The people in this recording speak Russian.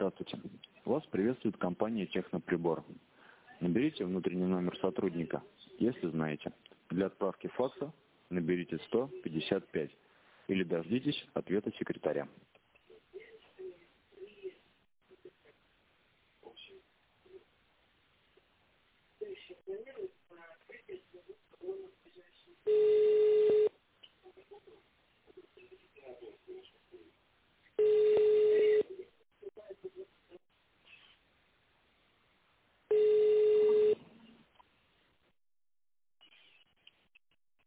Здравствуйте. Вас приветствует компания «Техноприбор». Наберите внутренний номер сотрудника, если знаете. Для отправки факса наберите 155 или дождитесь ответа секретаря.